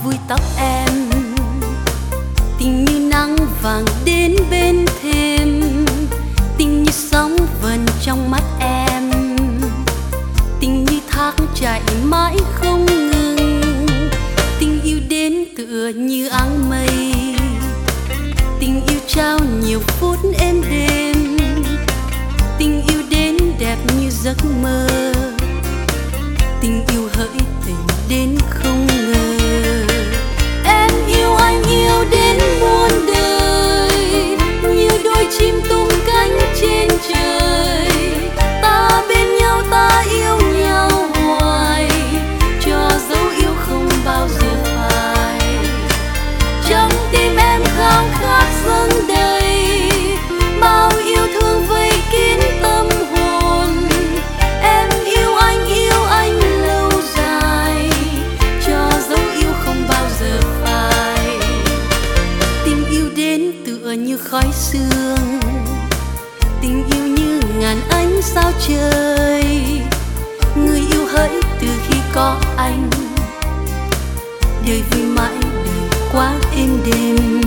vui tóc em, tình như nắng vàng đến bên thềm, tình như sóng vần trong mắt em, tình như thác chảy mãi không ngừng, tình yêu đến tựa như áng mây, tình yêu trao nhiều phút êm đềm, tình yêu đến đẹp như giấc mơ, tình yêu hỡi tình đến không ngờ. Em yêu anh yêu đến muôn đời, như đôi chim tung cánh trên trời, ta bên nhau ta yêu nhau hoài, cho dấu yêu không bao giờ phai. Trong tim em khao khát dâng đầy, bao yêu thương vây kín tâm hồn. Em yêu anh lâu dài, cho dấu yêu không bao giờ phai. Tình yêu đến tựa như khói sương, tình yêu như ngàn ánh sao trời. Người yêu hỡi từ khi có anh, đời vui mãi đời quá êm đềm.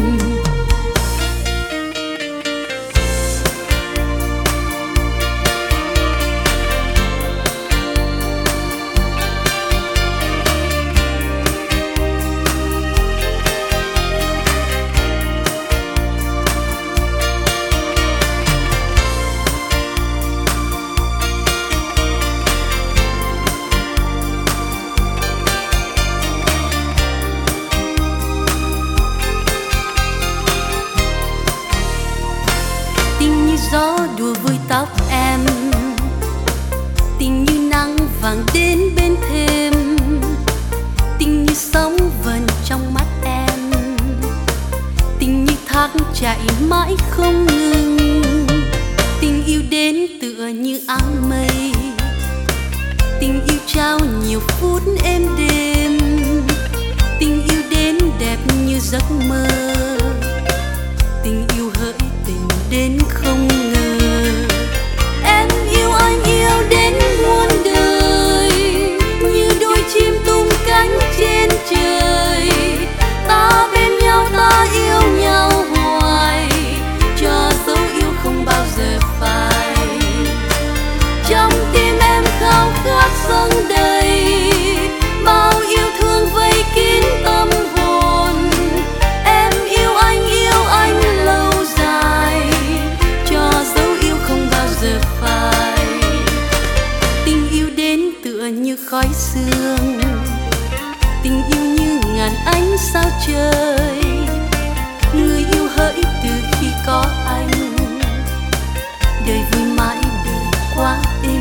Gió đùa vui tóc em, tình như nắng vàng đến bên thềm, tình như sóng vần trong mắt em, tình như thác chảy mãi không ngừng, tình yêu đến tựa như áng mây, tình yêu trao nhiều phút êm đềm, tình yêu đến đẹp như giấc mơ, tình yêu hỡi tình đến không ngờ. Em yêu anh yêu đến muôn đời, như đôi chim tung cánh trên trời, ta bên nhau ta yêu nhau hoài, cho dấu yêu không bao giờ phai. Trong tim em khao khát dâng đầy, bao yêu thương vây kín tâm hồn. Em yêu anh lâu dài, cho dấu yêu không bao giờ phai. Tình yêu đến tựa như khói sương, tình yêu như ngàn ánh sao trời. Người yêu hỡi từ khi có anh, đời vui mãi đời quá êm